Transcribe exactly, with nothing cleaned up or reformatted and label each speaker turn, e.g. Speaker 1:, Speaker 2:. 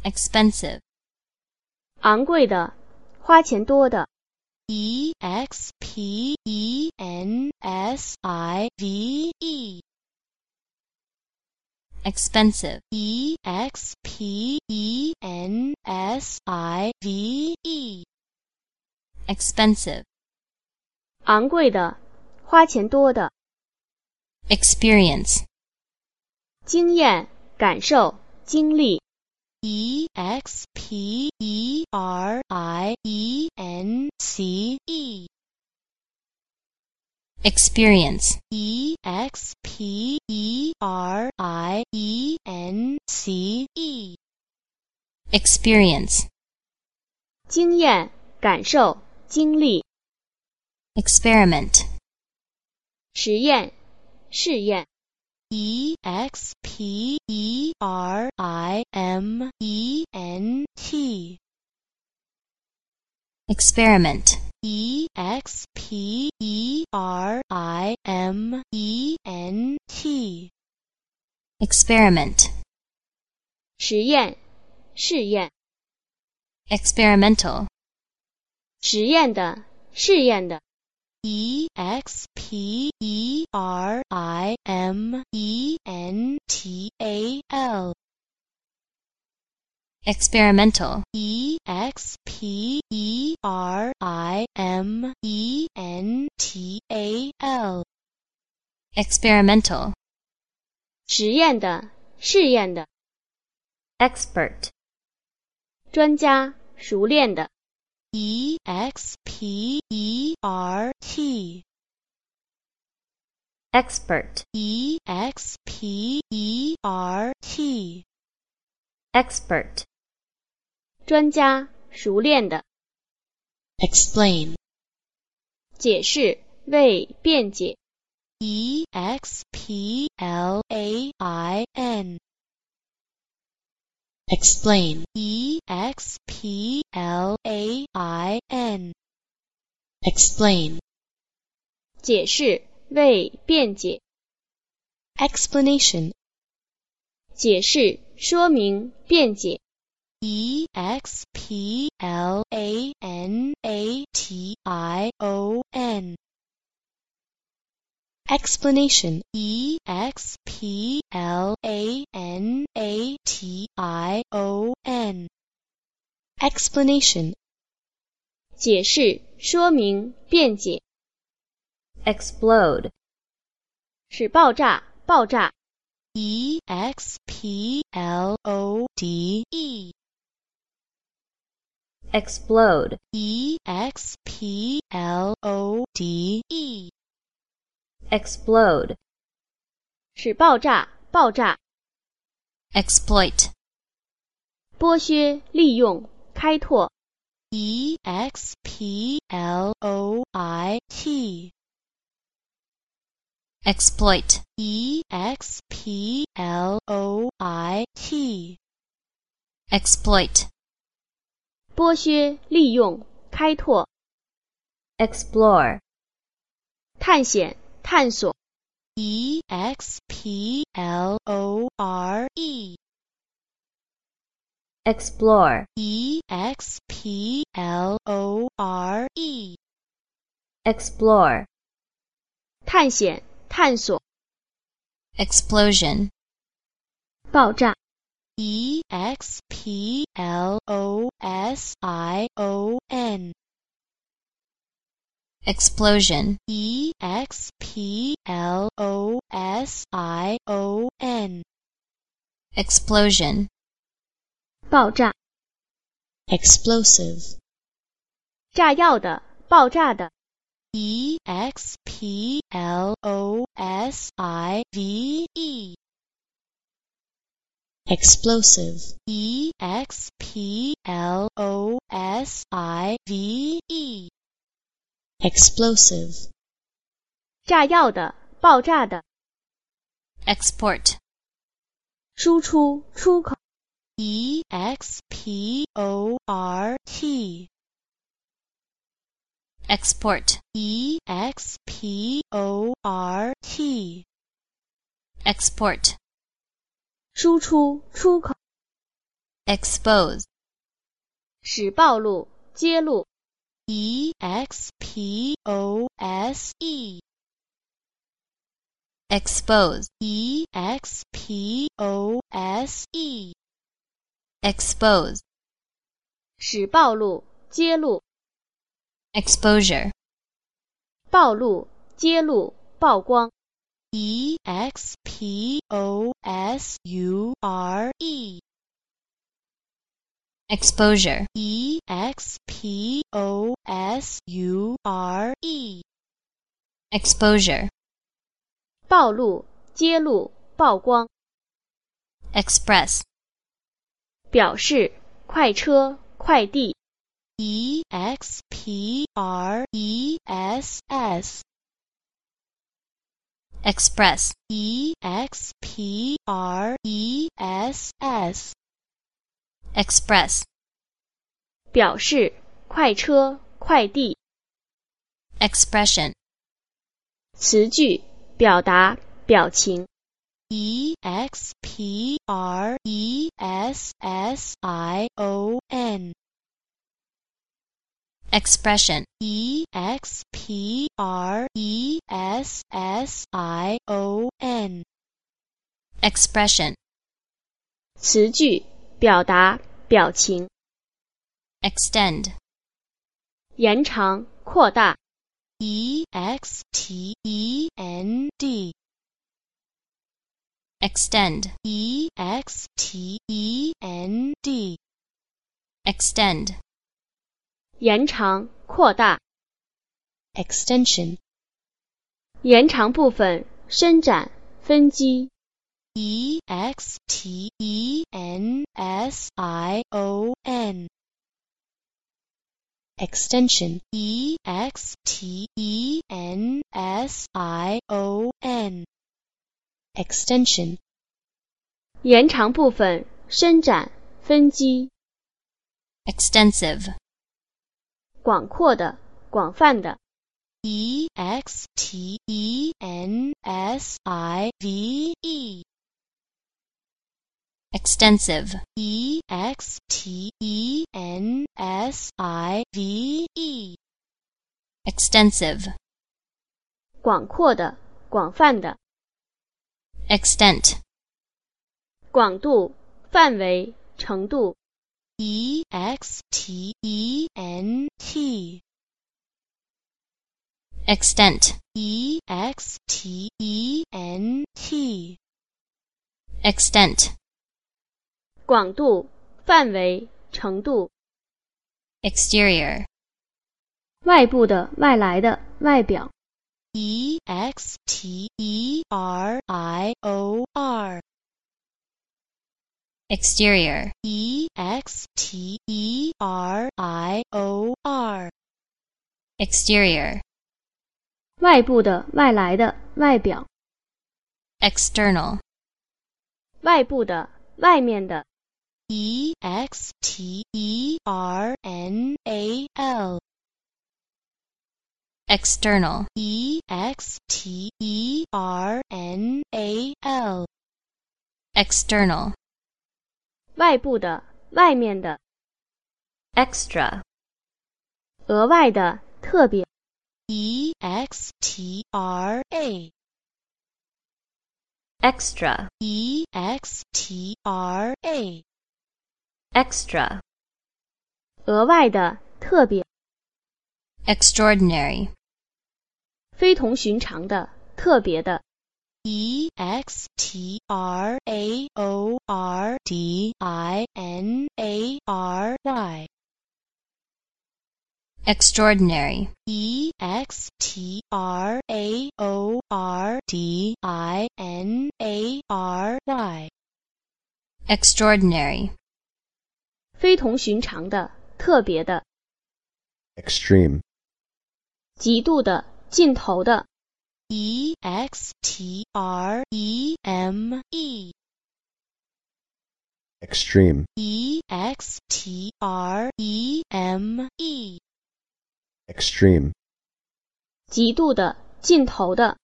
Speaker 1: expensive,
Speaker 2: 昂贵的，花钱多的。
Speaker 3: E X P E N S I V E
Speaker 1: expensive,
Speaker 3: E X P E N S I V E
Speaker 1: expensive,
Speaker 2: 昂贵的，花钱多的。
Speaker 1: experience,
Speaker 2: 经验、感受、经历。
Speaker 3: E X P E R I E N C E
Speaker 1: experience,
Speaker 3: E X P E R I E N C E
Speaker 1: experience,
Speaker 2: 经验、感受、经历。
Speaker 1: experiment,
Speaker 2: 实验、试验。
Speaker 3: E X P E R I M E N T
Speaker 1: experiment,
Speaker 3: E X P E R I M E N T
Speaker 1: experiment,
Speaker 2: 实验、试验。
Speaker 1: experimental,
Speaker 2: 实验的、试验的。
Speaker 3: E X P E R I M E N T A L
Speaker 1: experimental,
Speaker 3: E X P E R I M E N T A L
Speaker 1: experimental,
Speaker 2: 实验的、试验的。
Speaker 1: expert,
Speaker 2: 专家、熟练的。
Speaker 3: E X P E R T
Speaker 1: expert,
Speaker 3: E X P E R T
Speaker 1: expert,
Speaker 2: 专家、熟练的。
Speaker 3: Explain
Speaker 2: 解释、为辩解。
Speaker 3: E X P L A I N Explain E X P L A I N Explain
Speaker 2: 解释、为辩解。
Speaker 3: Explanation
Speaker 2: 解释、说明、辩解。
Speaker 3: E X P L A N A T I O N Explanation E X P L A N A T I O N Explanation
Speaker 2: 解释、说明、辩解。
Speaker 1: explode,
Speaker 2: 使爆炸、爆炸。
Speaker 3: E X P L O D E
Speaker 1: explode,
Speaker 3: E X P L O D E
Speaker 1: explode,
Speaker 2: 使爆炸、爆炸。
Speaker 1: exploit,
Speaker 2: 剥削、利用、开拓。
Speaker 3: E X P L O I T
Speaker 1: exploit,
Speaker 3: E X P L O I T
Speaker 1: exploit,
Speaker 2: 剥削、利用、开拓。
Speaker 1: explore,
Speaker 2: 探险、探索。
Speaker 3: E X P L O R E
Speaker 1: explore,
Speaker 3: E X P L O R E
Speaker 1: explore,
Speaker 2: 探险、探索。
Speaker 1: explosion,
Speaker 2: 爆炸。
Speaker 3: E X P L O S I O N
Speaker 1: explosion,
Speaker 3: E X P L O S I O N
Speaker 1: explosion,
Speaker 2: 爆炸。
Speaker 3: Explosive
Speaker 2: 炸药的、爆炸的。
Speaker 3: E X P L O S I V E Explosive E X P L O S I V E Explosive
Speaker 2: 炸药的、爆炸的。
Speaker 1: export,
Speaker 2: 输出、出口。
Speaker 3: E X P O R T
Speaker 1: export,
Speaker 3: E X P O R T
Speaker 1: export,
Speaker 2: 输出、出口。
Speaker 1: expose,
Speaker 2: 使暴露、揭露。
Speaker 3: E X P O S E,
Speaker 1: expose,
Speaker 3: E X P O S E,
Speaker 1: expose,
Speaker 2: 使暴露、揭露。
Speaker 1: exposure,
Speaker 2: 暴露、揭露、曝光。
Speaker 3: E X P O S U R E,
Speaker 1: exposure,
Speaker 3: E X P O S U R E,
Speaker 1: exposure,
Speaker 2: 暴露、揭露、曝光。
Speaker 1: express,
Speaker 2: 表示、快车、快递。
Speaker 3: E X P R E S S,
Speaker 1: express,
Speaker 3: E X P R E S S,
Speaker 1: express,
Speaker 2: 表示、快车、快递。
Speaker 1: expression,
Speaker 2: 词句、表达、表情。
Speaker 3: E X P R E S S I O N,
Speaker 1: expression,
Speaker 3: E X P R E S S I O N,
Speaker 1: expression,
Speaker 2: 词句、表达、表情。
Speaker 1: extend,
Speaker 2: 延长、扩大。
Speaker 3: E X T E N D,
Speaker 1: extend,
Speaker 3: E X T E N D,
Speaker 1: extend,
Speaker 2: 延长、扩大。
Speaker 3: extension,
Speaker 2: 延长部分、伸展、分机。
Speaker 3: E X T E N S I O N, extension, E X T E N S I O N, extension,
Speaker 2: 延长部分、伸展、分机。
Speaker 1: extensive,
Speaker 2: 广阔的、广泛的。
Speaker 3: E X T E N S I V E,
Speaker 1: extensive,
Speaker 3: E X T E N S I V E,
Speaker 1: extensive,
Speaker 2: 广阔的、广泛的。
Speaker 1: extent,
Speaker 2: 广度、范围、程度。
Speaker 3: E X T E N T,
Speaker 1: extent,
Speaker 3: E X T E N T,
Speaker 1: extent,
Speaker 2: 广度、范围、程度。
Speaker 1: exterior,
Speaker 2: 外部的、外来的、外表。
Speaker 3: E X T E R I O R,
Speaker 1: exterior,
Speaker 3: E X T E R I O R,
Speaker 1: exterior,
Speaker 2: 外部的、外来的、外表。
Speaker 1: external,
Speaker 2: 外部的、外面的。
Speaker 3: E X T E R N A L,
Speaker 1: external,
Speaker 3: E X T E R N A L,
Speaker 1: external,
Speaker 2: 外部的、外面的。
Speaker 1: extra,
Speaker 2: 额外的、特别。
Speaker 3: E X T R A,
Speaker 1: extra,
Speaker 3: E X T R A,
Speaker 1: extra,
Speaker 2: 额外的、特别。
Speaker 1: extraordinary,
Speaker 2: 非同寻常的、特别的。
Speaker 3: E X T R A O R D I N A R Y,
Speaker 1: extraordinary,
Speaker 3: E X T R A O R D I N A R Y,
Speaker 1: extraordinary,
Speaker 2: 非同寻常的、特别的。
Speaker 4: extreme,
Speaker 2: 极度的、尽头的。
Speaker 3: E X T R E M E,
Speaker 4: extreme,
Speaker 3: E X T R E M E,
Speaker 4: extreme,
Speaker 2: 极度的、尽头的。